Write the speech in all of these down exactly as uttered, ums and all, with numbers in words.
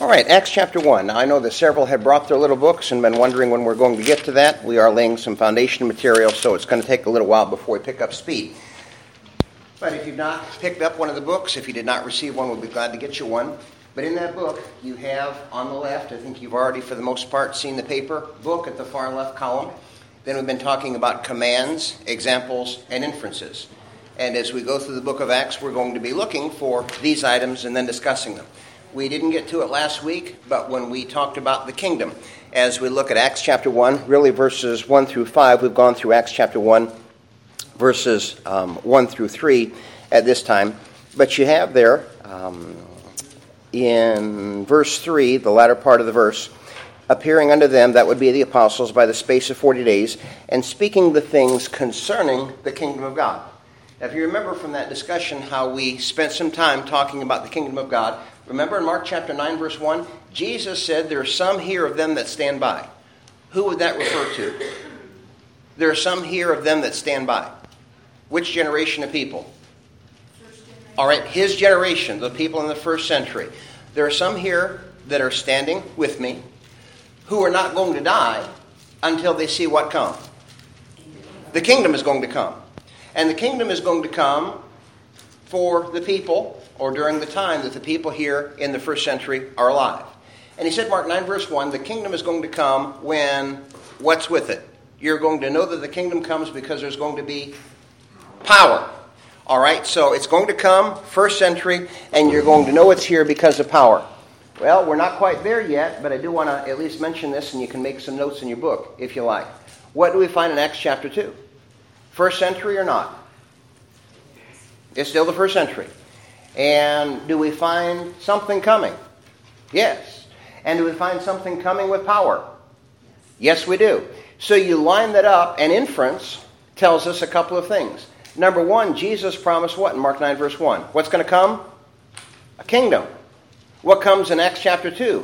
right, Acts chapter one. Now, I know that several have brought their little books and been wondering when we're going to get to that. We are laying some foundation material, so it's going to take a little while before we pick up speed. But if you've not picked up one of the books, if you did not receive one, we'll be glad to get you one. But in that book, you have on the left, I think you've already, for the most part, seen the paper book at the far left column. Then we've been talking about commands, examples, and inferences. And as we go through the book of Acts, we're going to be looking for these items and then discussing them. We didn't get to it last week, but when we talked about the kingdom, as we look at Acts chapter one, really verses one through five, we've gone through Acts chapter one, verses um, one through three at this time. But you have there, um, in verse three, the latter part of the verse, appearing unto them, that would be the apostles, by the space of forty days, and speaking the things concerning the kingdom of God. Now, if you remember from that discussion how we spent some time talking about the kingdom of God, remember in Mark chapter nine, verse one, Jesus said, there are some here of them that stand by. Who would that refer to? There are some here of them that stand by. Which generation of people? All right, his generation, the people in the first century. There are some here that are standing with me who are not going to die until they see what come. The kingdom is going to come. And the kingdom is going to come for the people, or during the time that the people here in the first century are alive. And he said, Mark nine, verse one, the kingdom is going to come when, what's with it? You're going to know that the kingdom comes because there's going to be power. All right, so it's going to come, first century, and you're going to know it's here because of power. Well, we're not quite there yet, but I do want to at least mention this, and you can make some notes in your book, if you like. What do we find in Acts chapter two? First century or not? It's still the first century. And do we find something coming? Yes. And do we find something coming with power? Yes, we do. So you line that up, and inference tells us a couple of things. Number one, Jesus promised what in Mark nine, verse one? What's going to come? A kingdom. What comes in Acts chapter two?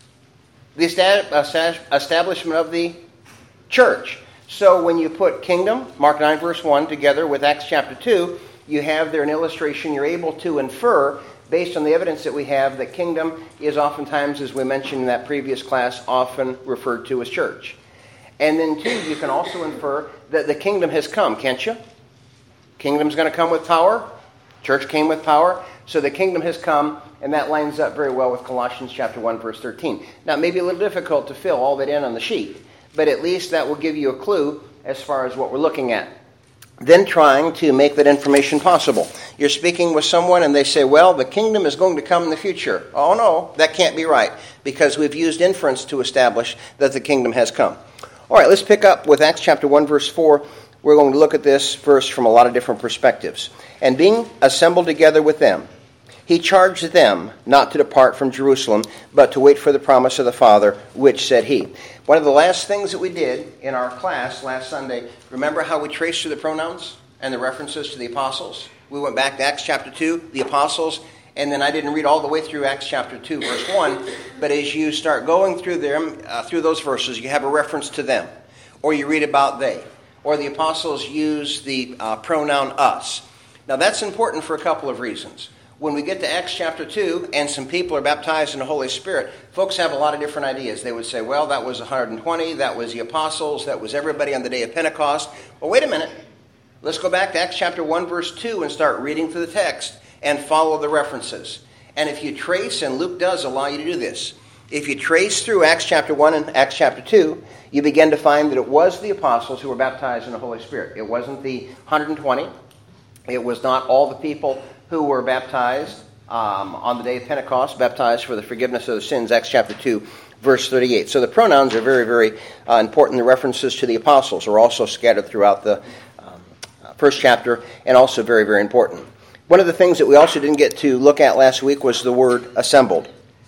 The establishment of the church. So when you put kingdom, Mark nine, verse one, together with Acts chapter two, you have there an illustration. You're able to infer, based on the evidence that we have, that kingdom is oftentimes, as we mentioned in that previous class, often referred to as church. And then, two, you can also infer that the kingdom has come, can't you? Kingdom's going to come with power. Church came with power. So the kingdom has come, and that lines up very well with Colossians chapter one, verse thirteen. Now, it may be a little difficult to fill all that in on the sheet, but at least that will give you a clue as far as what we're looking at. Then trying to make that information possible. You're speaking with someone and they say, well, the kingdom is going to come in the future. Oh, no, that can't be right, because we've used inference to establish that the kingdom has come. All right, let's pick up with Acts chapter one, verse four. We're going to look at this verse from a lot of different perspectives. And being assembled together with them, he charged them not to depart from Jerusalem, but to wait for the promise of the Father, which said he. One of the last things that we did in our class last Sunday, remember how we traced through the pronouns and the references to the apostles? We went back to Acts chapter two, the apostles, and then I didn't read all the way through Acts chapter two, verse one, but as you start going through them, uh, through those verses, you have a reference to them, or you read about they, or the apostles use the uh, pronoun us. Now that's important for a couple of reasons. When we get to Acts chapter two and some people are baptized in the Holy Spirit, folks have a lot of different ideas. They would say, well, that was one hundred twenty, that was the apostles, that was everybody on the day of Pentecost. Well, wait a minute. Let's go back to Acts chapter one, verse two and start reading through the text and follow the references. And if you trace, and Luke does allow you to do this, if you trace through Acts chapter one and Acts chapter two, you begin to find that it was the apostles who were baptized in the Holy Spirit. It wasn't the one hundred twenty. It was not all the people who were baptized um, on the day of Pentecost, baptized for the forgiveness of the sins, Acts chapter two, verse thirty-eight. So the pronouns are very, very uh, important. The references to the apostles are also scattered throughout the um, first chapter, and also very, very important. One of the things that we also didn't get to look at last week was the word assembled.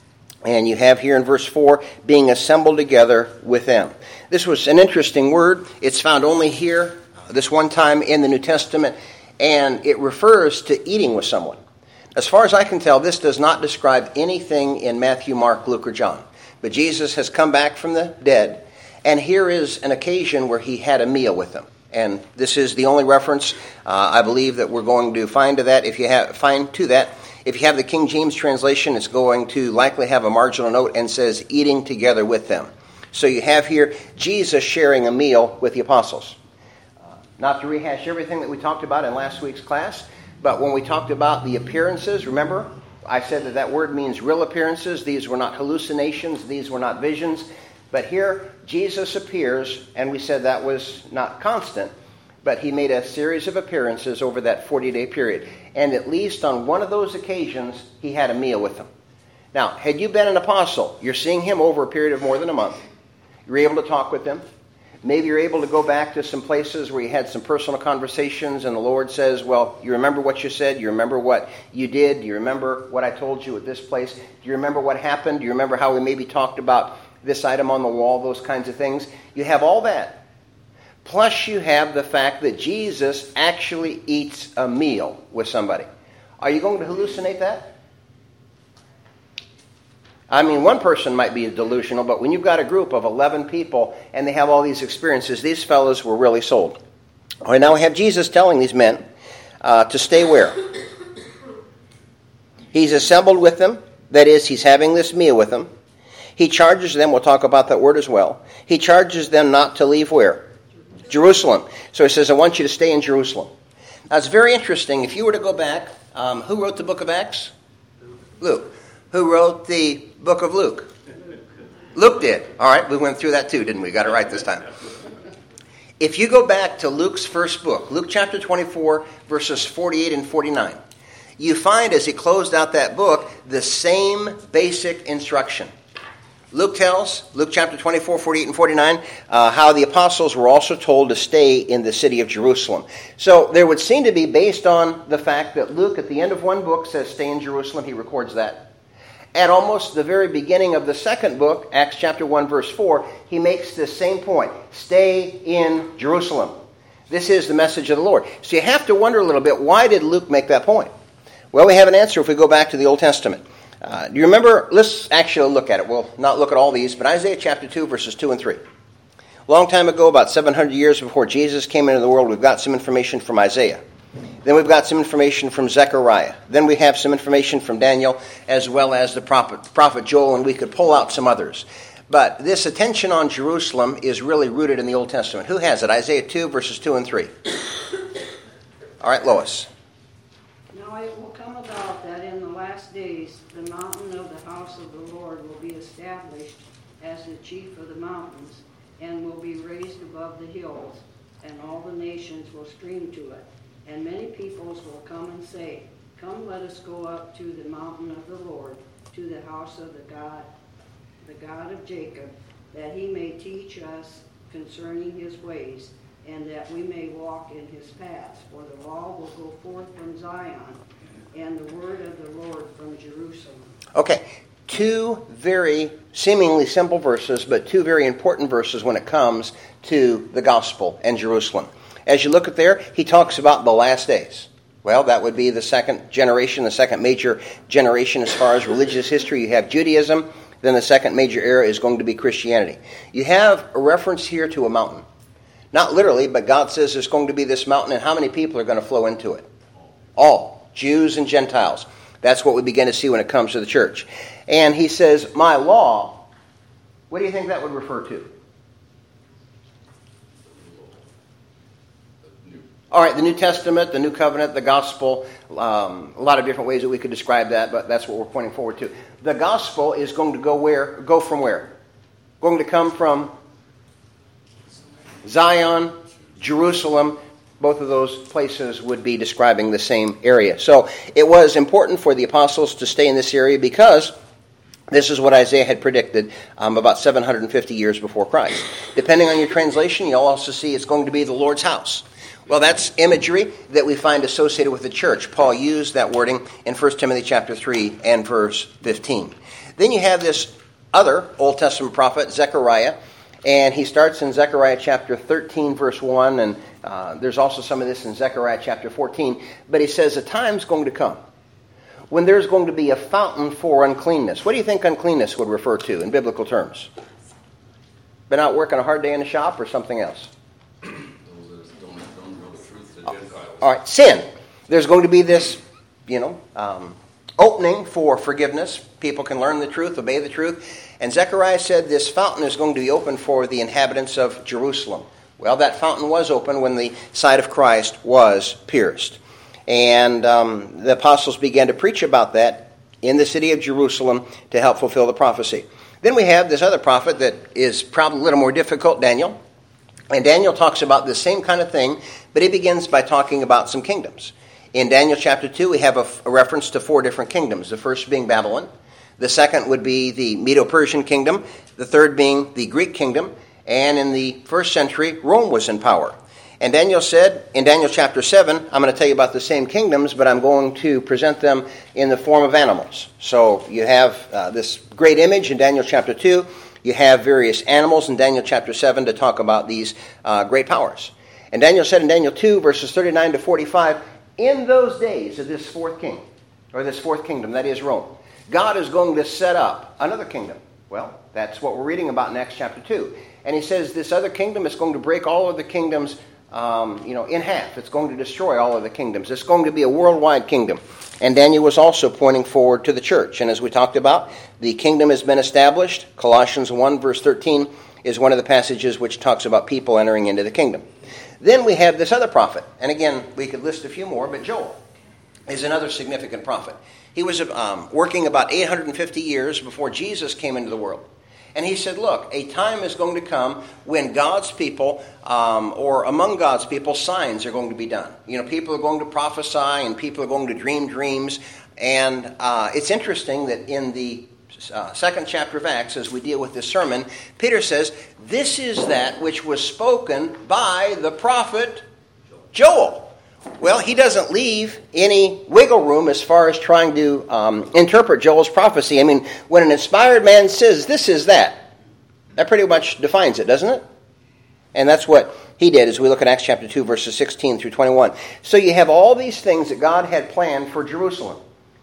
And you have here in verse four, being assembled together with them. This was an interesting word. It's found only here, this one time in the New Testament, and it refers to eating with someone. As far as I can tell, this does not describe anything in Matthew, Mark, Luke, or John. But Jesus has come back from the dead, and here is an occasion where he had a meal with them. And this is the only reference, uh, I believe, that we're going to find to that. If you have, find to that, If you have the King James translation, it's going to likely have a marginal note and says, eating together with them. So you have here Jesus sharing a meal with the apostles. Uh, not to rehash everything that we talked about in last week's class, but when we talked about the appearances, remember, I said that that word means real appearances. These were not hallucinations. These were not visions. But here, Jesus appears, and we said that was not constant, but he made a series of appearances over that forty-day period. And at least on one of those occasions, he had a meal with them. Now, had you been an apostle, you're seeing him over a period of more than a month. You're able to talk with them. Maybe you're able to go back to some places where you had some personal conversations and the Lord says, well, you remember what you said? You remember what you did? Do you remember what I told you at this place? Do you remember what happened? Do you remember how we maybe talked about this item on the wall, those kinds of things? You have all that. Plus you have the fact that Jesus actually eats a meal with somebody. Are you going to hallucinate that? I mean, one person might be delusional, but when you've got a group of eleven people and they have all these experiences, these fellows were really sold. All right, now we have Jesus telling these men uh, to stay where? He's assembled with them. That is, he's having this meal with them. He charges them, we'll talk about that word as well. He charges them not to leave where? Jerusalem. So he says, I want you to stay in Jerusalem. Now it's very interesting. If you were to go back, um, who wrote the book of Acts? Luke. Who wrote the book of Luke? Luke did. All right, we went through that too, didn't we? Got it right this time. If you go back to Luke's first book, Luke chapter twenty-four, verses forty-eight and forty-nine, you find as he closed out that book the same basic instruction. Luke tells, Luke chapter twenty-four, forty-eight and forty-nine, uh, how the apostles were also told to stay in the city of Jerusalem. So there would seem to be, based on the fact that Luke at the end of one book says stay in Jerusalem, he records that. At almost the very beginning of the second book, Acts chapter one, verse four, he makes this same point. Stay in Jerusalem. This is the message of the Lord. So you have to wonder a little bit, why did Luke make that point? Well, we have an answer if we go back to the Old Testament. Uh, do you remember? Let's actually look at it. We'll not look at all these, but Isaiah chapter two, verses two and three. A long time ago, about seven hundred years before Jesus came into the world, we've got some information from Isaiah. Then we've got some information from Zechariah. Then we have some information from Daniel, as well as the prophet, prophet Joel, and we could pull out some others. But this attention on Jerusalem is really rooted in the Old Testament. Who has it? Isaiah two, verses two and three. All right, Lois. Now it will come about that in the last days the mountain of the house of the Lord will be established as the chief of the mountains, and will be raised above the hills, and all the nations will stream to it. And many peoples will come and say, come, let us go up to the mountain of the Lord, to the house of the God, the God of Jacob, that he may teach us concerning his ways, and that we may walk in his paths. For the law will go forth from Zion, and the word of the Lord from Jerusalem. Okay, two very seemingly simple verses, but two very important verses when it comes to the gospel and Jerusalem. As you look at there, he talks about the last days. Well, that would be the second generation, the second major generation as far as religious history. You have Judaism, then the second major era is going to be Christianity. You have a reference here to a mountain. Not literally, but God says there's going to be this mountain, and how many people are going to flow into it? All, Jews and Gentiles. That's what we begin to see when it comes to the church. And he says, my law, what do you think that would refer to? All right, the New Testament, the New Covenant, the Gospel, um, a lot of different ways that we could describe that, but that's what we're pointing forward to. The Gospel is going to go where? Go from where? Going to come from Zion, Jerusalem. Both of those places would be describing the same area. So it was important for the apostles to stay in this area because this is what Isaiah had predicted um, about seven hundred fifty years before Christ. Depending on your translation, you'll also see it's going to be the Lord's house. Well, that's imagery that we find associated with the church. Paul used that wording in First Timothy chapter three and verse fifteen. Then you have this other Old Testament prophet, Zechariah, and he starts in Zechariah chapter thirteen, verse one, and uh, there's also some of this in Zechariah chapter fourteen. But he says a time's going to come when there's going to be a fountain for uncleanness. What do you think uncleanness would refer to in biblical terms? Been out working a hard day in the shop or something else? All right, sin. There's going to be this, you know, um, opening for forgiveness. People can learn the truth, obey the truth. And Zechariah said this fountain is going to be open for the inhabitants of Jerusalem. Well, that fountain was open when the side of Christ was pierced. And um, the apostles began to preach about that in the city of Jerusalem to help fulfill the prophecy. Then we have this other prophet that is probably a little more difficult, Daniel. And Daniel talks about the same kind of thing, but he begins by talking about some kingdoms. In Daniel chapter two, we have a, a reference to four different kingdoms. The first being Babylon. The second would be the Medo-Persian kingdom. The third being the Greek kingdom. And in the first century, Rome was in power. And Daniel said, in Daniel chapter seven, I'm going to tell you about the same kingdoms, but I'm going to present them in the form of animals. So you have uh, this great image in Daniel chapter two. You have various animals in Daniel chapter seven to talk about these uh, great powers. And Daniel said in Daniel two, verses thirty-nine to forty-five, in those days of this fourth king, or this fourth kingdom, that is Rome, God is going to set up another kingdom. Well, that's what we're reading about in Acts chapter two. And he says this other kingdom is going to break all of the kingdoms um, you know, in half. It's going to destroy all of the kingdoms. It's going to be a worldwide kingdom. And Daniel was also pointing forward to the church. And as we talked about, the kingdom has been established. Colossians one, verse thirteen, is one of the passages which talks about people entering into the kingdom. Then we have this other prophet. And again, we could list a few more, but Joel is another significant prophet. He was um, working about eight hundred fifty years before Jesus came into the world. And he said, look, a time is going to come when God's people, um, or among God's people, signs are going to be done. You know, people are going to prophesy and people are going to dream dreams. And uh, it's interesting that in the uh, second chapter of Acts, as we deal with this sermon, Peter says, this is that which was spoken by the prophet Joel. Well, he doesn't leave any wiggle room as far as trying to um, interpret Joel's prophecy. I mean, when an inspired man says, this is that, that pretty much defines it, doesn't it? And that's what he did as we look at Acts chapter two, verses sixteen through twenty-one. So you have all these things that God had planned for Jerusalem.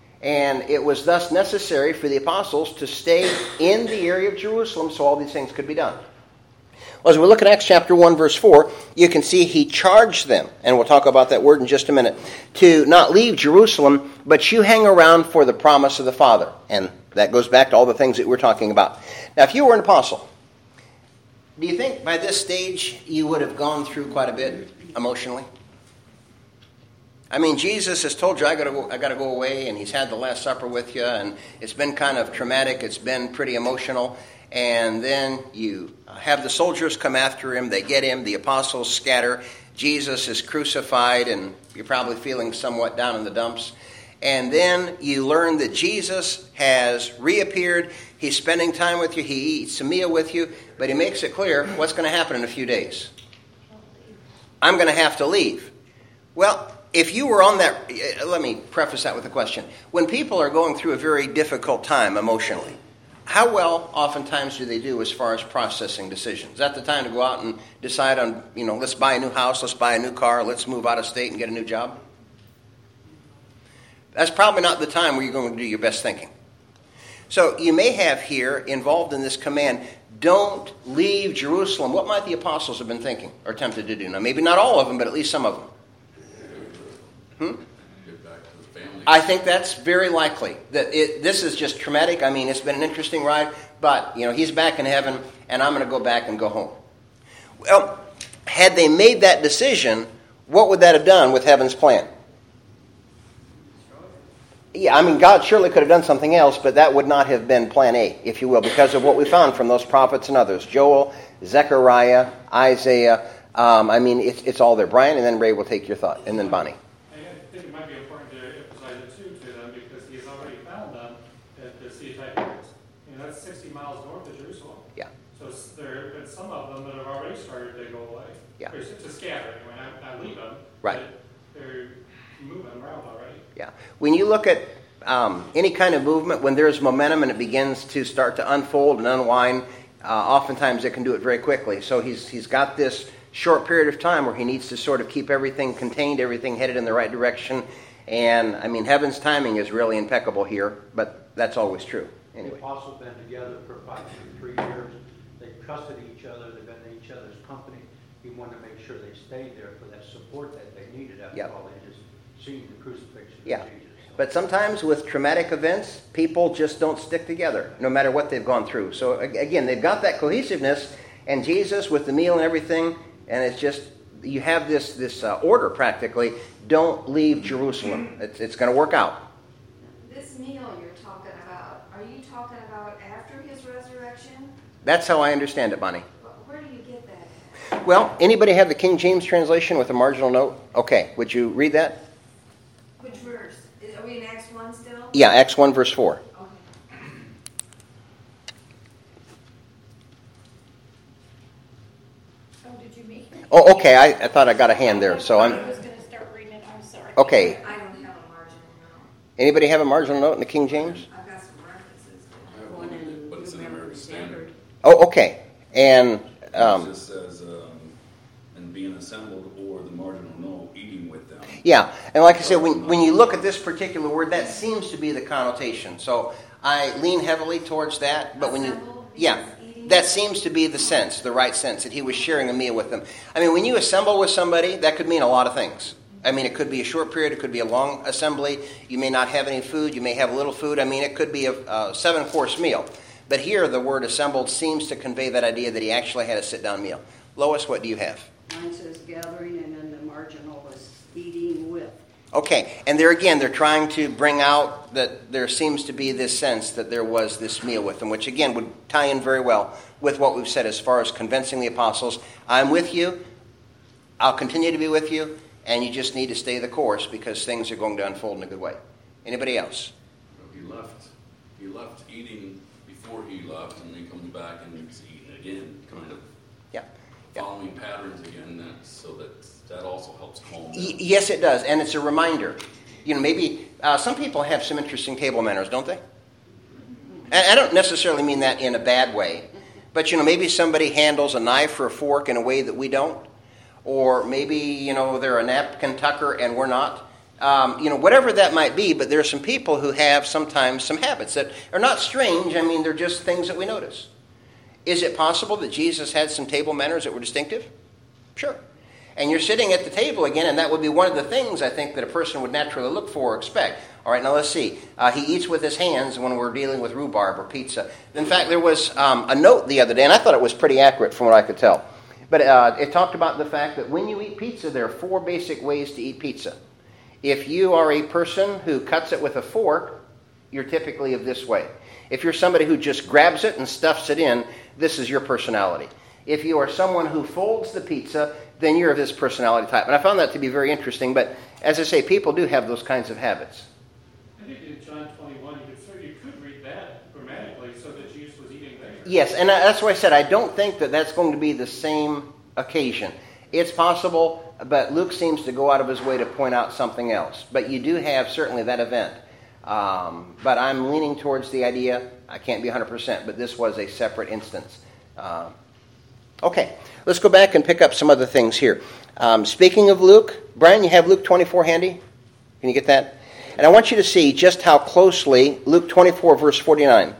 And it was thus necessary for the apostles to stay in the area of Jerusalem so all these things could be done. Well, as we look at Acts chapter one, verse four, you can see he charged them, and we'll talk about that word in just a minute, to not leave Jerusalem, but you hang around for the promise of the Father. And that goes back to all the things that we're talking about. Now, if you were an apostle, do you think by this stage you would have gone through quite a bit emotionally? I mean, Jesus has told you, I gotta go, I gotta go away, and he's had the Last Supper with you, and it's been kind of traumatic, it's been pretty emotional. And then you have the soldiers come after him. They get him. The apostles scatter. Jesus is crucified, and you're probably feeling somewhat down in the dumps. And then you learn that Jesus has reappeared. He's spending time with you. He eats a meal with you. But he makes it clear what's going to happen in a few days. I'm going to have to leave. Well, if you were on that, let me preface that with a question. When people are going through a very difficult time emotionally, how well oftentimes do they do as far as processing decisions? Is that the time to go out and decide on, you know, let's buy a new house, let's buy a new car, let's move out of state and get a new job? That's probably not the time where you're going to do your best thinking. So you may have here, involved in this command, don't leave Jerusalem. What might the apostles have been thinking or tempted to do? Now, maybe not all of them, but at least some of them. Hmm? I think that's very likely. That it, this is just traumatic. I mean, it's been an interesting ride, but, you know, he's back in heaven, and I'm going to go back and go home. Well, had they made that decision, what would that have done with heaven's plan? Yeah, I mean, God surely could have done something else, but that would not have been plan A, if you will, because of what we found from those prophets and others. Joel, Zechariah, Isaiah. Um, I mean, it's, it's all there. Brian, and then Ray will take your thought, and then Bonnie. I think it might be important to emphasize it too to them because he's already found them at the Sea of Tiberias. You know, that's sixty miles north of Jerusalem. Yeah. So there have been some of them that have already started to go away. Yeah. Or to scatter anyway, not, not leave them. Right. They're moving around already. Yeah. When you look at um, any kind of movement, when there's momentum and it begins to start to unfold and unwind, uh, oftentimes it can do it very quickly. So he's he's got this short period of time where he needs to sort of keep everything contained, everything headed in the right direction. And, I mean, heaven's timing is really impeccable here, but that's always true. Anyway. The apostles have been together for approximately three years. They've trusted each other. They've been in each other's company. He wanted to make sure they stayed there for that support that they needed after yep. all they just seen the crucifixion yeah. of Jesus. So. But sometimes with traumatic events, people just don't stick together, no matter what they've gone through. So again, they've got that cohesiveness, and Jesus with the meal and everything, and it's just, you have this, this uh, order practically, don't leave Jerusalem. It's, it's going to work out. This meal you're talking about, are you talking about after his resurrection? That's how I understand it, Bonnie. Where do you get that? Well, anybody have the King James translation with a marginal note? Okay, would you read that? Which verse? Is, are we in Acts one still? Yeah, Acts one, verse four. Okay. Oh, did you make it? Oh, okay, I, I thought I got a hand there, so I'm... I was going to start reading it, I'm sorry. Okay, I don't have a marginal note. anybody have a marginal note in the King James? I've got some references. I have One one, in but it's in New American American Standard. Standard. Oh, okay, and... Um, It just says, um, and being assembled, or the marginal no, eating with them. Yeah, and like I said, when, when you look at this particular word, that seems to be the connotation. So I lean heavily towards that, but when you, Assembled yeah, means eating? that seems to be the sense, the right sense, that he was sharing a meal with them. I mean, when you assemble with somebody, that could mean a lot of things. I mean, it could be a short period, it could be a long assembly. You may not have any food, you may have a little food. I mean, it could be a, a seven-course meal. But here, the word assembled seems to convey that idea that he actually had a sit-down meal. Lois, what do you have? Mine says gathering, and then the marginal was eating with. Okay, and there again, they're trying to bring out that there seems to be this sense that there was this meal with them, which again would tie in very well with what we've said as far as convincing the apostles. I'm with you, I'll continue to be with you, and you just need to stay the course because things are going to unfold in a good way. Anybody else? He left, he left eating before he left, and then he comes back and he's eating again, kind of Yeah. yeah. following patterns again, that, so that that also helps calm Y- down. yes, it does, and it's a reminder. You know, maybe uh, some people have some interesting table manners, don't they? And I don't necessarily mean that in a bad way, but you know, maybe somebody handles a knife or a fork in a way that we don't, or maybe you know they're a napkin tucker and we're not. Um, you know, whatever that might be, but there are some people who have sometimes some habits that are not strange. I mean, they're just things that we notice. Is it possible that Jesus had some table manners that were distinctive? Sure. And you're sitting at the table again, and that would be one of the things I think that a person would naturally look for or expect. All right, now let's see. Uh, he eats with his hands when we're dealing with rhubarb or pizza. In fact, there was um, a note the other day, and I thought it was pretty accurate from what I could tell. But uh, it talked about the fact that when you eat pizza, there are four basic ways to eat pizza. If you are a person who cuts it with a fork, you're typically of this way. If you're somebody who just grabs it and stuffs it in, this is your personality. If you are someone who folds the pizza, then you're of this personality type. And I found that to be very interesting. But as I say, people do have those kinds of habits. I think in John twenty-one, you could, you could read that grammatically so that Jesus was eating there. Yes, and that's why I said I don't think that that's going to be the same occasion. It's possible, but Luke seems to go out of his way to point out something else. But you do have certainly that event. Um, but I'm leaning towards the idea, I can't be one hundred percent, but this was a separate instance. Uh, okay, let's go back and pick up some other things here. Um, speaking of Luke, Brian, you have Luke twenty-four handy? Can you get that? And I want you to see just how closely Luke twenty-four, verse forty-nine,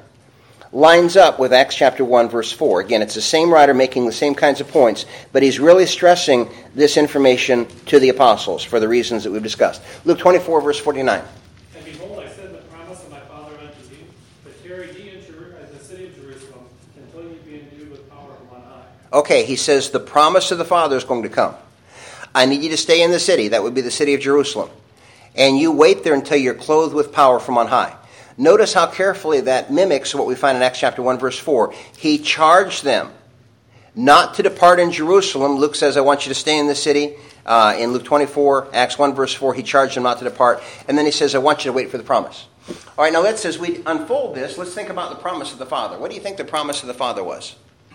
lines up with Acts chapter one, verse four. Again, it's the same writer making the same kinds of points, but he's really stressing this information to the apostles for the reasons that we've discussed. Luke twenty-four, verse forty-nine. And behold, I send the promise of my Father unto thee, but tarry ye in Jeru- at the city of Jerusalem until ye be endued with power from on high. Okay, he says the promise of the Father is going to come. I need you to stay in the city. That would be the city of Jerusalem. And you wait there until you're clothed with power from on high. Notice how carefully that mimics what we find in Acts chapter one, verse four. He charged them not to depart in Jerusalem. Luke says, I want you to stay in the city. Uh, in Luke twenty-four, Acts one, verse four, he charged them not to depart. And then he says, I want you to wait for the promise. All right, now let's, as we unfold this, let's think about the promise of the Father. What do you think the promise of the Father was?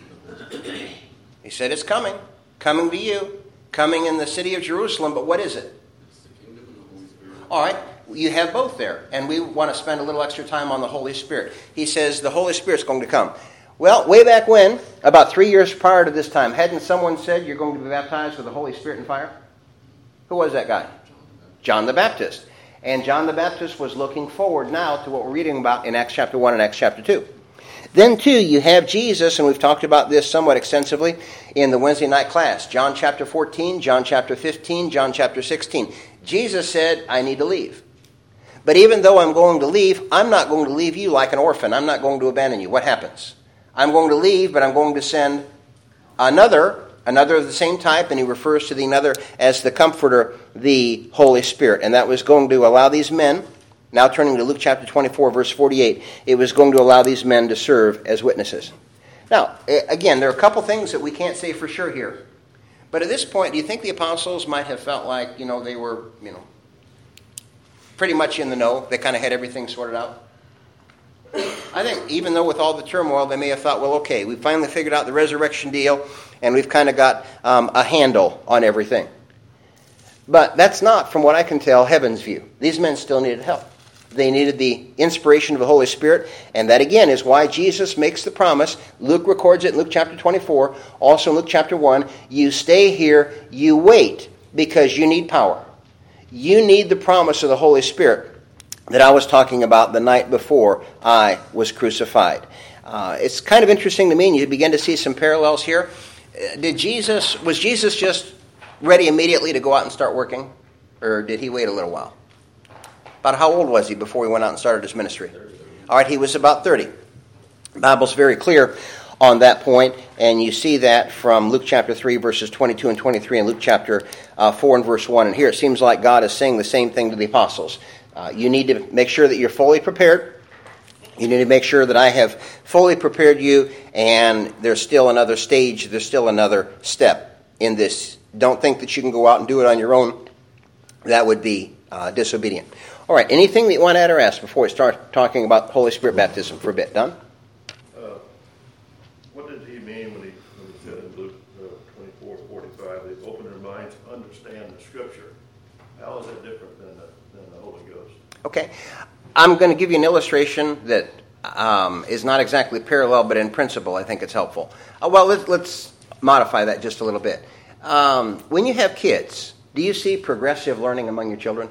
He said, it's coming. Coming to you. Coming in the city of Jerusalem. But what is it? It's the kingdom and the Holy Spirit. All right, you have both there. And we want to spend a little extra time on the Holy Spirit. He says the Holy Spirit's going to come. Well, way back when, about three years prior to this time, hadn't someone said you're going to be baptized with the Holy Spirit and fire? Who was that guy? John the Baptist. And John the Baptist was looking forward now to what we're reading about in Acts chapter one and Acts chapter two. Then, too, you have Jesus, and we've talked about this somewhat extensively in the Wednesday night class. John chapter fourteen, John chapter fifteen, John chapter sixteen. Jesus said, I need to leave. But even though I'm going to leave, I'm not going to leave you like an orphan. I'm not going to abandon you. What happens? I'm going to leave, but I'm going to send another, another of the same type, and he refers to the another as the Comforter, the Holy Spirit. And that was going to allow these men, now turning to Luke chapter twenty-four, verse forty-eight, it was going to allow these men to serve as witnesses. Now, again, there are a couple things that we can't say for sure here. But at this point, do you think the apostles might have felt like, you know, they were, you know, pretty much in the know? They kind of had everything sorted out? I think even though with all the turmoil, they may have thought, well, okay, we finally figured out the resurrection deal, and we've kind of got um, a handle on everything. But that's not, from what I can tell, heaven's view. These men still needed help. They needed the inspiration of the Holy Spirit, and that again is why Jesus makes the promise. Luke records it in Luke chapter twenty-four, also in Luke chapter one, you stay here, you wait, because you need power. You need the promise of the Holy Spirit that I was talking about the night before I was crucified. Uh, it's kind of interesting to me, and you begin to see some parallels here. Did Jesus, was Jesus just ready immediately to go out and start working, or did he wait a little while? About how old was he before he went out and started his ministry? All right, he was about thirty. The Bible's very clear on that point, and you see that from Luke chapter three, verses twenty-two and twenty-three, and Luke chapter uh, four and verse one. And here it seems like God is saying the same thing to the apostles. Uh, you need to make sure that you're fully prepared. You need to make sure that I have fully prepared you, and there's still another stage, there's still another step in this. Don't think that you can go out and do it on your own. That would be uh, disobedient. All right, anything that you want to add or ask before we start talking about Holy Spirit baptism for a bit? Done? Uh, what did he mean when he, when he said in Luke uh, twenty-four forty-five, they open their minds to understand the Scripture? How is that different than the, than the Holy Ghost? Okay. I'm going to give you an illustration that um, is not exactly parallel, but in principle I think it's helpful. Uh, well, let's, let's modify that just a little bit. Um, when you have kids, do you see progressive learning among your children?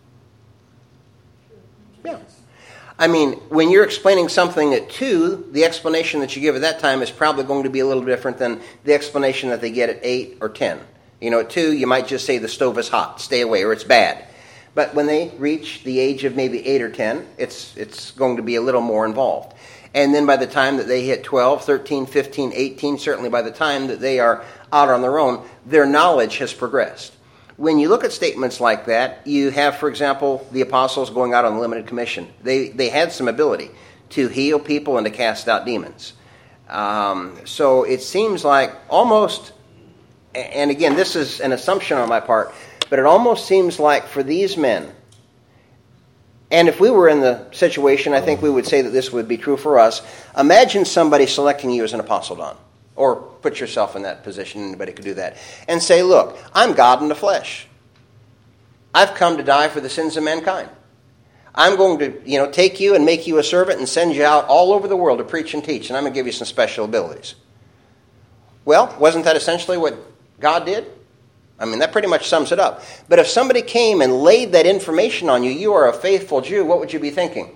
Yeah. I mean, when you're explaining something at two, the explanation that you give at that time is probably going to be a little different than the explanation that they get at eight or ten. You know, at two, you might just say the stove is hot, stay away, or it's bad. But when they reach the age of maybe eight or ten, it's it's going to be a little more involved. And then by the time that they hit twelve, thirteen, fifteen, eighteen, certainly by the time that they are out on their own, their knowledge has progressed. When you look at statements like that, you have, for example, the apostles going out on limited commission. They they had some ability to heal people and to cast out demons. Um, so it seems like almost, and again, this is an assumption on my part, but it almost seems like for these men, and if we were in the situation, I think we would say that this would be true for us. Imagine somebody selecting you as an apostle, Don. Or put yourself in that position, anybody could do that. And say, look, I'm God in the flesh. I've come to die for the sins of mankind. I'm going to, you know, take you and make you a servant and send you out all over the world to preach and teach, and I'm going to give you some special abilities. Well, wasn't that essentially what God did? I mean, that pretty much sums it up. But if somebody came and laid that information on you, you are a faithful Jew, what would you be thinking?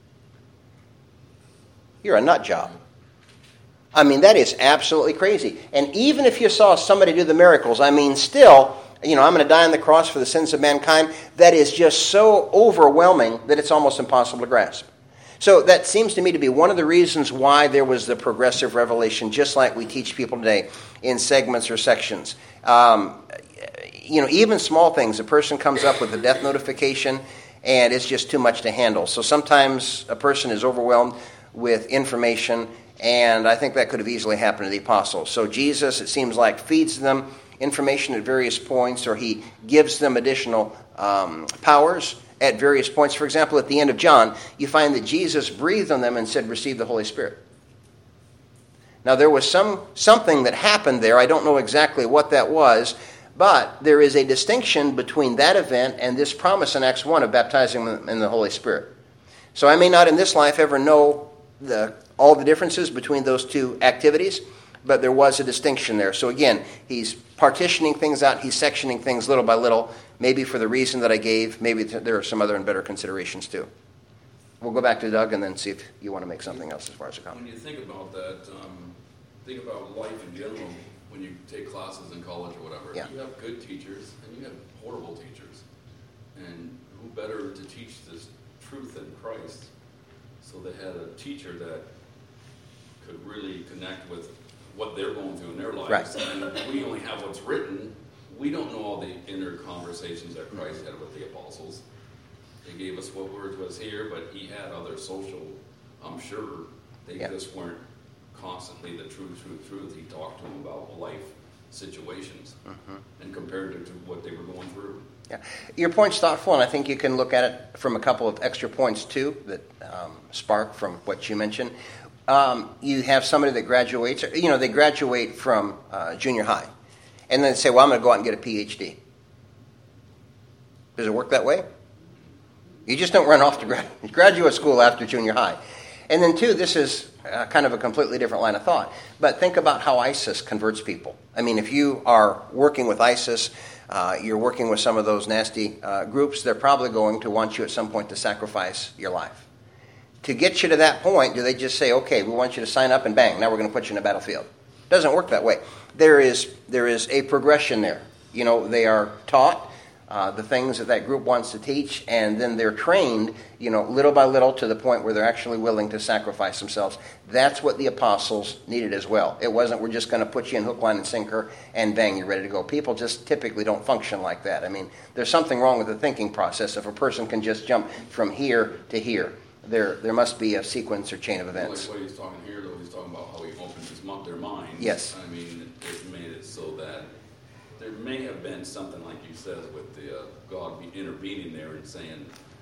You're a nut job. I mean, that is absolutely crazy. And even if you saw somebody do the miracles, I mean, still, you know, I'm going to die on the cross for the sins of mankind, that is just so overwhelming that it's almost impossible to grasp. So that seems to me to be one of the reasons why there was the progressive revelation, just like we teach people today in segments or sections. Um, you know, even small things, a person comes up with a death notification, and it's just too much to handle. So sometimes a person is overwhelmed with information, and I think that could have easily happened to the apostles. So Jesus, it seems like, feeds them information at various points, or he gives them additional um, powers at various points. For example, at the end of John, you find that Jesus breathed on them and said, receive the Holy Spirit. Now, there was some something that happened there. I don't know exactly what that was, but there is a distinction between that event and this promise in Acts one of baptizing them in the Holy Spirit. So I may not in this life ever know the all the differences between those two activities, but there was a distinction there. So again, he's partitioning things out, he's sectioning things little by little, maybe for the reason that I gave, maybe there are some other and better considerations too. We'll go back to Doug and then see if you want to make something else as far as a comment. When you think about that, um, think about life in general, when you take classes in college or whatever, Yeah. you have good teachers and you have horrible teachers. And who better to teach this truth in Christ. So they had a teacher that could really connect with what they're going through in their lives. Right. And we only have what's written. We don't know all the inner conversations that Christ had with the apostles. They gave us what word was here, but he had other social, I'm sure. They yeah. just weren't constantly the truth, truth, truth. He talked to them about life situations mm-hmm. and compared it to what they were going through. Yeah, your point's thoughtful, and I think you can look at it from a couple of extra points too that um, spark from what you mentioned. Um, you have somebody that graduates, or, you know, they graduate from uh, junior high, and then they say, "Well, I'm going to go out and get a P H D." Does it work that way? You just don't run off to grad- graduate school after junior high. And then, two, this is uh, kind of a completely different line of thought. But think about how ISIS converts people. I mean, if you are working with ISIS, uh, you're working with some of those nasty uh, groups, they're probably going to want you at some point to sacrifice your life. To get you to that point, do they just say, okay, we want you to sign up and bang, now we're going to put you in a battlefield? It doesn't work that way. There is, there is a progression there. You know, they are taught Uh, the things that that group wants to teach, and then they're trained, you know, little by little to the point where they're actually willing to sacrifice themselves. That's what the apostles needed as well. It wasn't, we're just going to put you in hook, line, and sinker, and bang, you're ready to go. People just typically don't function like that. I mean, there's something wrong with the thinking process. If a person can just jump from here to here, there there must be a sequence or chain of events. Like what he's talking here, though, he's talking about how he opens his, their minds. Yes. I mean, it made it so that there may have been something, like you said, with the uh, God be intervening there and saying,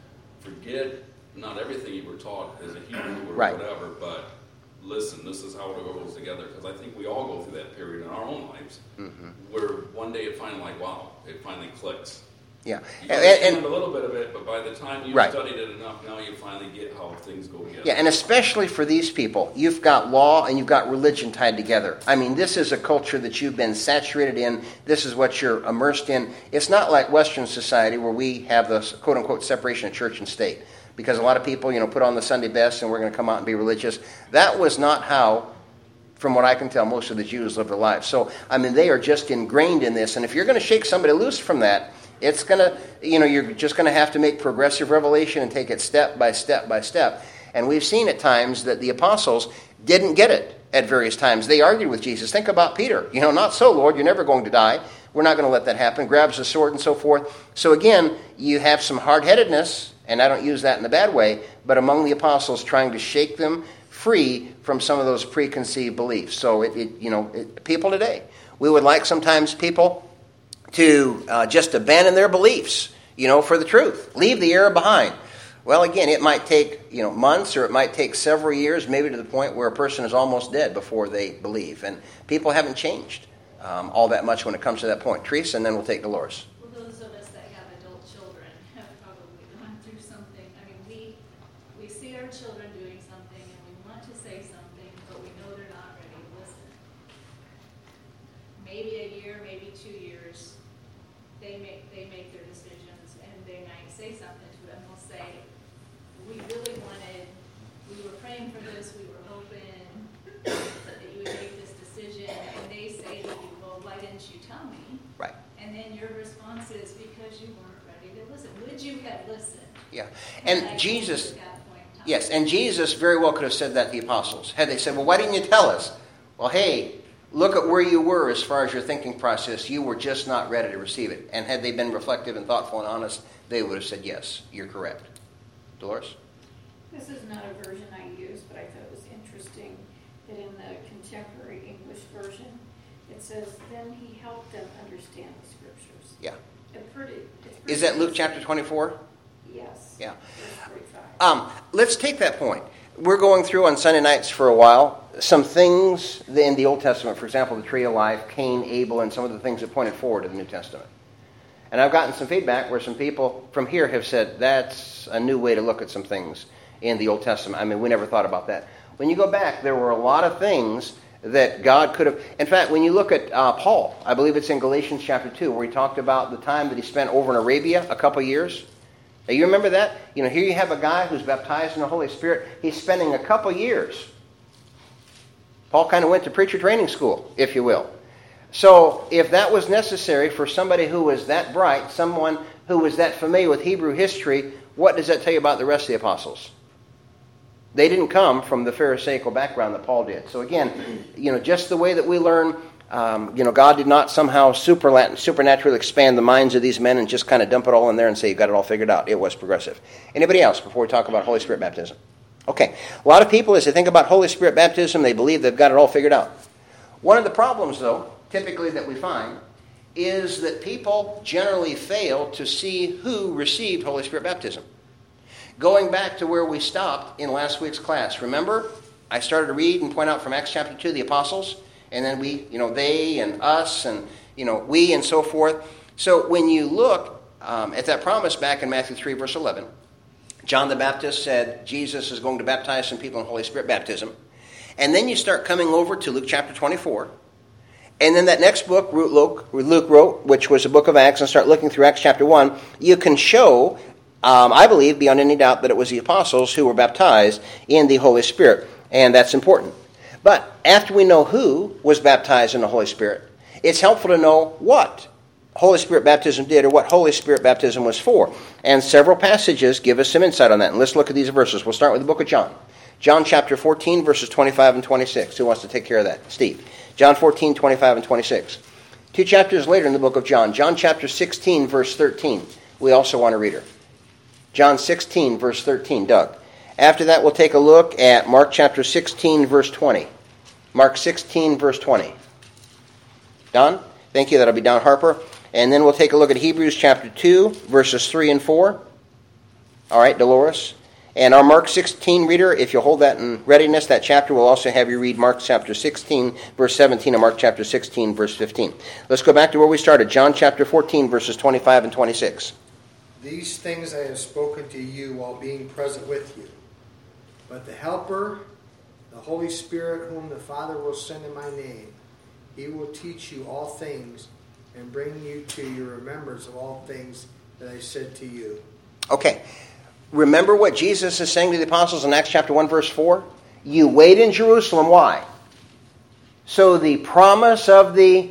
forget not everything you were taught as a Hebrew or right. whatever, but listen, this is how it all goes together. Because I think we all go through that period in our own lives mm-hmm. where one day it finally, like, wow, it finally clicks. Yeah, you understand and, and, a little bit of it, but by the time you've right. studied it enough, now you finally get how things go together. Yeah, and especially for these people, you've got law and you've got religion tied together. I mean, this is a culture that you've been saturated in. This is what you're immersed in. It's not like Western society where we have the quote-unquote separation of church and state. Because a lot of people, you know, put on the Sunday best and we're going to come out and be religious. That was not how, from what I can tell, most of the Jews lived their lives. So, I mean, they are just ingrained in this. And if you're going to shake somebody loose from that, it's going to, you know, you're just going to have to make progressive revelation and take it step by step by step. And we've seen at times that the apostles didn't get it at various times. They argued with Jesus. Think about Peter. You know, not so, Lord, you're never going to die. We're not going to let that happen. Grabs the sword and so forth. So again, you have some hard-headedness, and I don't use that in a bad way, but among the apostles trying to shake them free from some of those preconceived beliefs. So, it, it you know, it, people today, we would like sometimes people to uh, just abandon their beliefs, you know, for the truth. Leave the error behind. Well, again, it might take, you know, months or it might take several years, maybe to the point where a person is almost dead before they believe. And people haven't changed um, all that much when it comes to that point. Teresa, and then we'll take Dolores. Well, those of us that have adult children have probably gone through something. I mean, we we see our children doing something and we want to say something, but we know they're not ready to listen. Maybe a year, maybe two years. They make they make their decisions, and they might say something to them. They'll say, "We really wanted, we were praying for this. We were hoping that you would make this decision." And they say to you, "Well, why didn't you tell me?" Right. And then your response is, "Because you weren't ready to listen." Would you have listened? Yeah, and, and Jesus. Yes, and Jesus very well could have said that to the apostles. Had they said, "Well, why didn't you tell us?" Well, hey. Look at where you were as far as your thinking process. You were just not ready to receive it. And had they been reflective and thoughtful and honest, they would have said, yes, you're correct. Dolores? This is not a version I use, but I thought it was interesting that in the contemporary English version, it says, then he helped them understand the scriptures. Yeah. It's pretty, it's pretty is that Luke chapter twenty-four? Yes. Yeah. Verse forty-five. Um, let's take that point. We're going through on Sunday nights for a while some things in the Old Testament, for example, the tree of life, Cain, Abel, and some of the things that pointed forward to the New Testament. And I've gotten some feedback where some people from here have said that's a new way to look at some things in the Old Testament. I mean, we never thought about that. When you go back, there were a lot of things that God could have... In fact, when you look at uh, Paul, I believe it's in Galatians chapter two, where he talked about the time that he spent over in Arabia, a couple years. Now, you remember that? You know, here you have a guy who's baptized in the Holy Spirit. He's spending a couple years. Paul kind of went to preacher training school, if you will. So, if that was necessary for somebody who was that bright, someone who was that familiar with Hebrew history, what does that tell you about the rest of the apostles? They didn't come from the Pharisaical background that Paul did. So again, you know, just the way that we learn, um, you know, God did not somehow super, supernaturally expand the minds of these men and just kind of dump it all in there and say, you've got it all figured out. It was progressive. Anybody else before we talk about Holy Spirit baptism? Okay. A lot of people, as they think about Holy Spirit baptism, they believe they've got it all figured out. One of the problems, though, typically that we find, is that people generally fail to see who received Holy Spirit baptism. Going back to where we stopped in last week's class, remember, I started to read and point out from Acts chapter two, the apostles, and then we, you know, they and us and, you know, we and so forth. So when you look um, at that promise back in Matthew three, verse eleven, John the Baptist said Jesus is going to baptize some people in Holy Spirit baptism. And then you start coming over to Luke chapter twenty-four. And then that next book Luke, Luke wrote, which was the book of Acts, and start looking through Acts chapter one, you can show, um, I believe, beyond any doubt, that it was the apostles who were baptized in the Holy Spirit. And that's important. But after we know who was baptized in the Holy Spirit, it's helpful to know what Holy Spirit baptism did or what Holy Spirit baptism was for. And several passages give us some insight on that. And let's look at these verses. We'll start with the book of John. John chapter fourteen, verses twenty-five and twenty-six. Who wants to take care of that? Steve. John fourteen, twenty-five and twenty-six. Two chapters later in the book of John. John chapter sixteen, verse thirteen. We also want to read her. John sixteen, verse thirteen. Doug. After that, we'll take a look at Mark chapter sixteen, verse twenty. Mark sixteen, verse twenty. Don? Thank you. That'll be Don Harper. And then we'll take a look at Hebrews chapter two, verses three and four. All right, Dolores. And our Mark sixteen reader, if you'll hold that in readiness, that chapter will also have you read Mark chapter sixteen, verse seventeen, and Mark chapter sixteen, verse fifteen. Let's go back to where we started. John chapter fourteen, verses twenty-five and twenty-six. These things I have spoken to you while being present with you. But the Helper, the Holy Spirit, whom the Father will send in my name, he will teach you all things and bring you to your remembrance of all things that I said to you. Okay. Remember what Jesus is saying to the apostles in Acts chapter one, verse four? You wait in Jerusalem. Why? So the promise of the,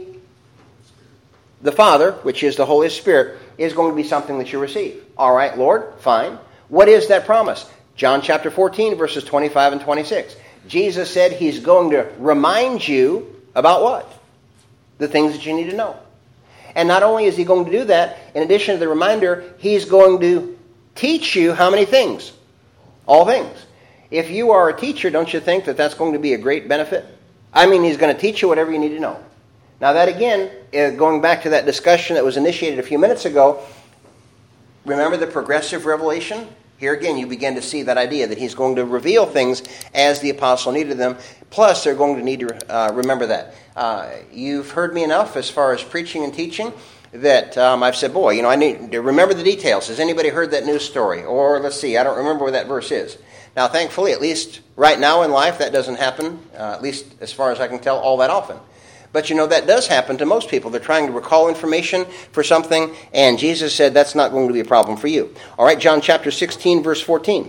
the Father, which is the Holy Spirit, is going to be something that you receive. All right, Lord, fine. What is that promise? John chapter fourteen, verses twenty-five and twenty-six. Jesus said he's going to remind you about what? The things that you need to know. And not only is he going to do that, in addition to the reminder, he's going to teach you how many things? All things. If you are a teacher, don't you think that that's going to be a great benefit? I mean, he's going to teach you whatever you need to know. Now that again, going back to that discussion that was initiated a few minutes ago, remember the progressive revelation? Here again, you begin to see that idea that he's going to reveal things as the apostle needed them. Plus, they're going to need to uh, remember that. Uh, you've heard me enough as far as preaching and teaching that um, I've said, boy, you know, I need to remember the details. Has anybody heard that news story? Or let's see, I don't remember where that verse is. Now, thankfully, at least right now in life, that doesn't happen, uh, at least as far as I can tell, all that often. But, you know, that does happen to most people. They're trying to recall information for something, and Jesus said that's not going to be a problem for you. All right, John chapter sixteen, verse fourteen.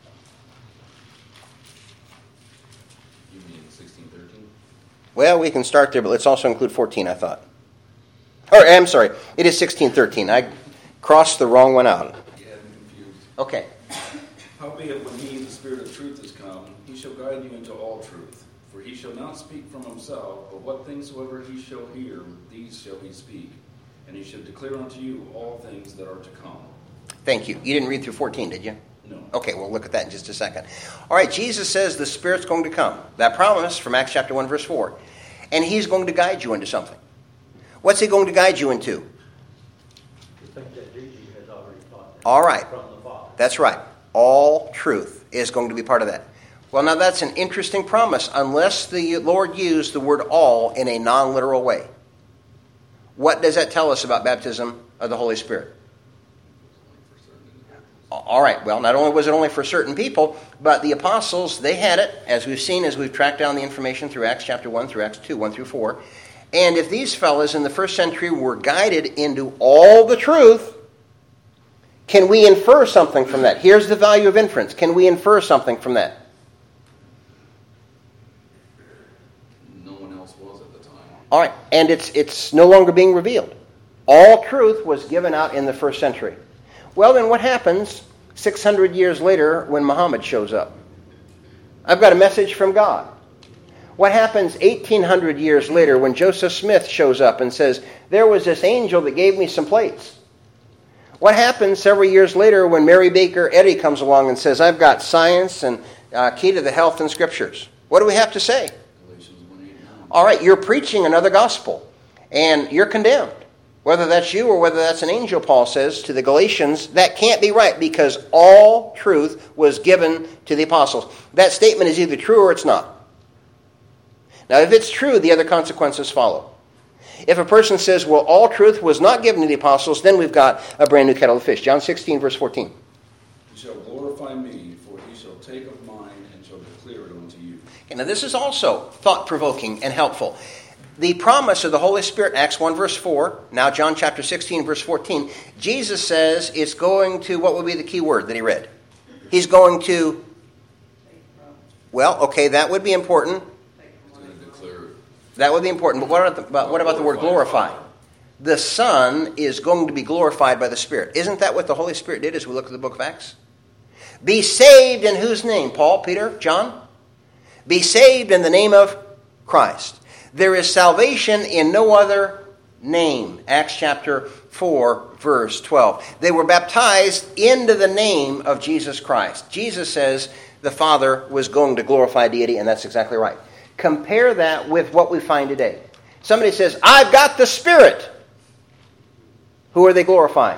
You mean sixteen thirteen? Well, we can start there, but let's also include fourteen, I thought. Or, I'm sorry, it is sixteen thirteen. I crossed the wrong one out. You had me confused. Okay. Howbeit, when he, the Spirit of truth, is come, he shall guide you into all truth. For he shall not speak from himself, but what things soever he shall hear, these shall he speak. And he shall declare unto you all things that are to come. Thank you. You didn't read through fourteen, did you? No. Okay, we'll look at that in just a second. All right, Jesus says the Spirit's going to come. That promise from Acts chapter one, verse four. And he's going to guide you into something. What's he going to guide you into? The thing that Gigi has already taught. All right. From the Father. That's right. All truth is going to be part of that. Well, now that's an interesting promise, unless the Lord used the word all in a non-literal way. What does that tell us about baptism of the Holy Spirit? All right, well, not only was it only for certain people, but the apostles, they had it, as we've seen, as we've tracked down the information through Acts chapter one through Acts two, one through four. And if these fellas in the first century were guided into all the truth, can we infer something from that? Here's the value of inference. Can we infer something from that? No one else was at the time. All right, and it's it's no longer being revealed. All truth was given out in the first century. Well, then what happens six hundred years later when Muhammad shows up? I've got a message from God. What happens eighteen hundred years later when Joseph Smith shows up and says, there was this angel that gave me some plates? What happens several years later when Mary Baker Eddy comes along and says, I've got science and uh, key to the health and scriptures? What do we have to say? All right, you're preaching another gospel, and you're condemned. Whether that's you or whether that's an angel, Paul says to the Galatians, that can't be right because all truth was given to the apostles. That statement is either true or it's not. Now, if it's true, the other consequences follow. If a person says, well, all truth was not given to the apostles, then we've got a brand new kettle of fish. John sixteen, verse fourteen. He shall glorify me, for he shall take of mine and shall declare it unto you. Okay, now, this is also thought-provoking and helpful. The promise of the Holy Spirit, Acts one, verse four, now John chapter sixteen, verse fourteen, Jesus says it's going to, what would be the key word that he read? He's going to, well, okay, that would be important. That would be important, but what about the, but what about the word glorify? The Son is going to be glorified by the Spirit. Isn't that what the Holy Spirit did as we look at the book of Acts? Be saved in whose name? Paul, Peter, John? Be saved in the name of Christ. There is salvation in no other name. Acts chapter four, verse twelve. They were baptized into the name of Jesus Christ. Jesus says the Father was going to glorify deity, and that's exactly right. Compare that with what we find today. Somebody says, I've got the Spirit. Who are they glorifying?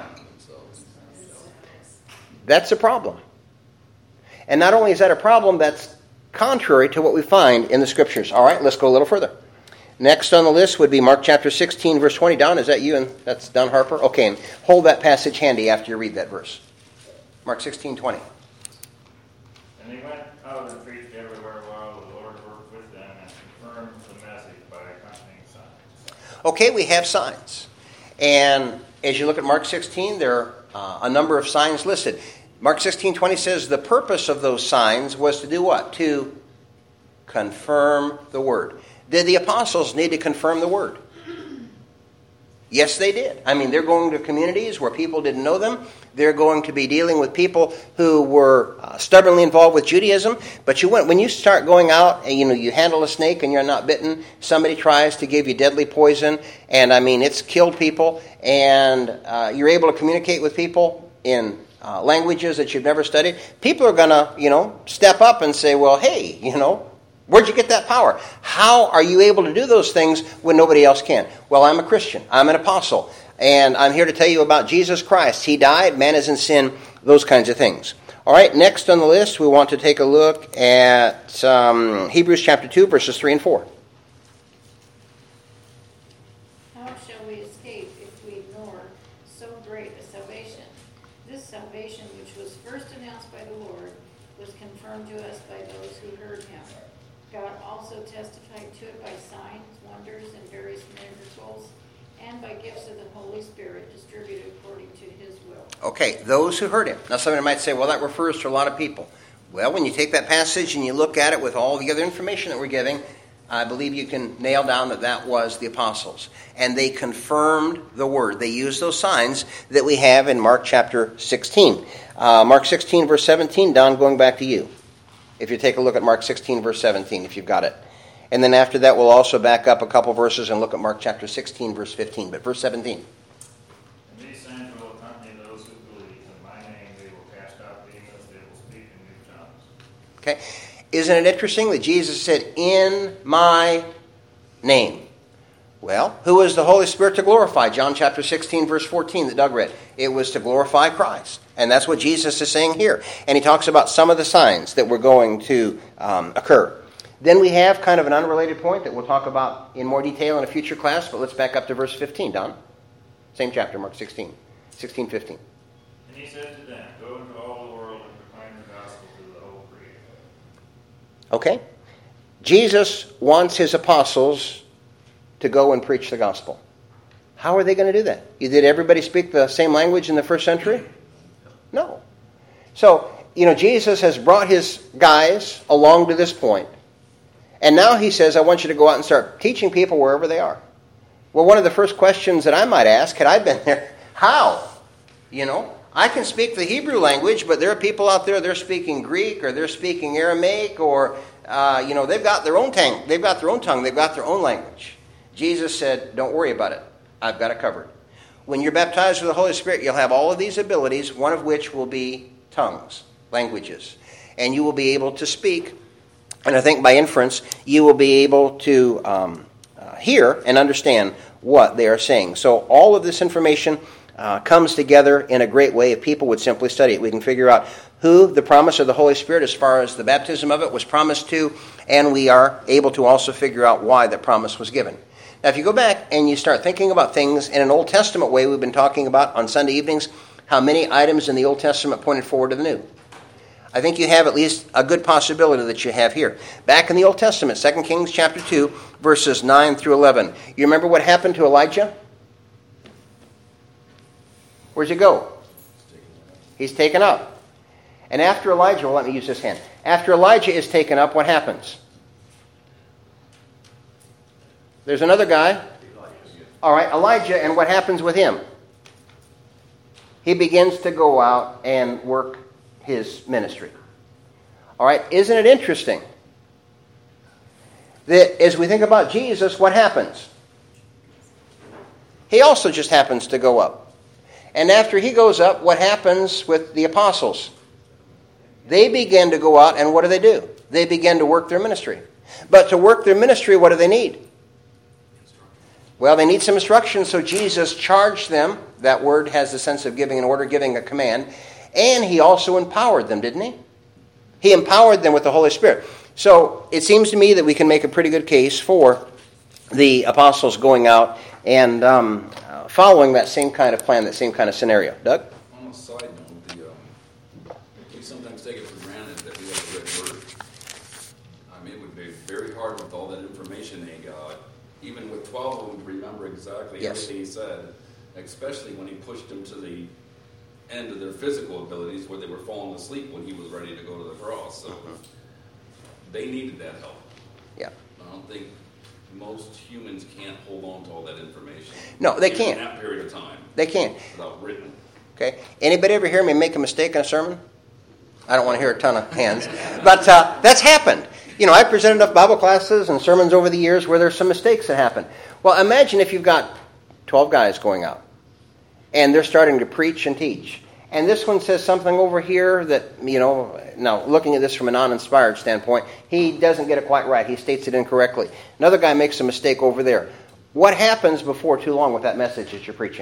That's a problem. And not only is that a problem, that's contrary to what we find in the Scriptures. All right, let's go a little further. Next on the list would be Mark chapter sixteen, verse twenty. Don, is that you? And that's Don Harper? Okay, and hold that passage handy after you read that verse. Mark sixteen, twenty. And he went out and preached everywhere while the Lord worked with them and confirmed the message by accompanying signs. Okay, we have signs. And as you look at Mark sixteen, there are uh, a number of signs listed. Mark sixteen, twenty says the purpose of those signs was to do what? To confirm the word. Did the apostles need to confirm the word? Yes, they did. I mean, they're going to communities where people didn't know them. They're going to be dealing with people who were uh, stubbornly involved with Judaism. But you went, when you start going out and you know you handle a snake and you're not bitten, somebody tries to give you deadly poison, and I mean it's killed people, and uh, you're able to communicate with people in uh, languages that you've never studied. People are going to, you know, step up and say, "Well, hey, you know, where'd you get that power? How are you able to do those things when nobody else can?" Well, I'm a Christian. I'm an apostle. And I'm here to tell you about Jesus Christ. He died, man is in sin, those kinds of things. All right, next on the list, we want to take a look at um, Hebrews chapter two, verses three and four. How shall we escape if we ignore so great a salvation? This salvation, which was first announced by the Lord, was confirmed to us by those who heard him. God also testified to it by signs, wonders, and various miracles, and by gifts of the Holy Spirit distributed according to his will. Okay, those who heard him. Now somebody might say, well, that refers to a lot of people. Well, when you take that passage and you look at it with all the other information that we're giving, I believe you can nail down that that was the apostles. And they confirmed the word. They used those signs that we have in Mark chapter sixteen. Uh, Mark sixteen, verse seventeen, Don, going back to you. If you take a look at Mark sixteen, verse seventeen, if you've got it. And then after that, we'll also back up a couple verses and look at Mark chapter sixteen, verse fifteen. But verse seventeen. And these signs will accompany those who believe. In my name they will cast out demons, they will speak in new tongues. Okay. Isn't it interesting that Jesus said, in my name? Well, who was the Holy Spirit to glorify? John chapter sixteen, verse fourteen that Doug read. It was to glorify Christ. And that's what Jesus is saying here. And he talks about some of the signs that were going to um, occur. Then we have kind of an unrelated point that we'll talk about in more detail in a future class, but let's back up to verse fifteen, Don. Same chapter, Mark sixteen, sixteen, fifteen. And he said to them, go into all the world and proclaim the gospel to the whole creation. Okay. Jesus wants his apostles to go and preach the gospel. How are they going to do that? Did everybody speak the same language in the first century? No. So, you know, Jesus has brought his guys along to this point. And now he says, I want you to go out and start teaching people wherever they are. Well, one of the first questions that I might ask, had I been there, how? You know, I can speak the Hebrew language, but there are people out there, they're speaking Greek or they're speaking Aramaic, or, uh, you know, they've got their own tongue. They've got their own tongue. They've got their own language. Jesus said, don't worry about it. I've got it covered. When you're baptized with the Holy Spirit, you'll have all of these abilities, one of which will be tongues, languages. And you will be able to speak. And I think by inference, you will be able to um, uh, hear and understand what they are saying. So all of this information uh, comes together in a great way if people would simply study it. We can figure out who the promise of the Holy Spirit, as far as the baptism of it, was promised to, and we are able to also figure out why that promise was given. Now, if you go back and you start thinking about things in an Old Testament way, we've been talking about on Sunday evenings, how many items in the Old Testament pointed forward to the New. I think you have at least a good possibility that you have here. Back in the Old Testament, Second Kings chapter two, verses nine through eleven. You remember what happened to Elijah? Where'd he go? He's taken up. And after Elijah, well, let me use this hand. After Elijah is taken up, what happens? There's another guy. All right, Elijah, and what happens with him? He begins to go out and work his ministry. All right, isn't it interesting that as we think about Jesus, what happens? He also just happens to go up. And after he goes up, what happens with the apostles? They begin to go out, and what do they do? They begin to work their ministry. But to work their ministry, what do they need? Well, they need some instruction, so Jesus charged them. That word has the sense of giving an order, giving a command. And he also empowered them, didn't he? He empowered them with the Holy Spirit. So it seems to me that we can make a pretty good case for the apostles going out and um, following that same kind of plan, that same kind of scenario. Doug? On a side note, the, uh, we sometimes take it for granted that we have a good word. I mean, it would be very hard with all that information they got, even with twelve of them, to remember exactly yes. everything he said, especially when he pushed them to the end of their physical abilities where they were falling asleep when he was ready to go to the cross. So they needed that help. Yeah. I don't think most humans can't hold on to all that information. No, they even can't. In that period of time. They can't. Without written. Okay. Anybody ever hear me make a mistake in a sermon? I don't want to hear a ton of hands. But uh, that's happened. You know, I've presented enough Bible classes and sermons over the years where there's some mistakes that happen. Well, imagine if you've got twelve guys going out, and they're starting to preach and teach. And this one says something over here that, you know, now looking at this from a non-inspired standpoint, he doesn't get it quite right. He states it incorrectly. Another guy makes a mistake over there. What happens before too long with that message that you're preaching?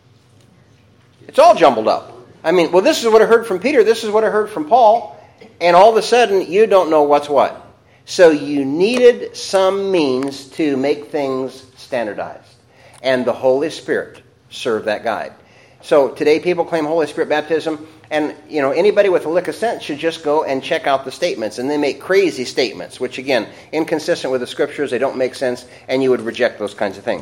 It's all jumbled up. I mean, well, this is what I heard from Peter. This is what I heard from Paul. And all of a sudden, you don't know what's what. So you needed some means to make things standardized. And the Holy Spirit served that guide. So today people claim Holy Spirit baptism, and you know anybody with a lick of sense should just go and check out the statements, and they make crazy statements, which again, inconsistent with the Scriptures, they don't make sense, and you would reject those kinds of things.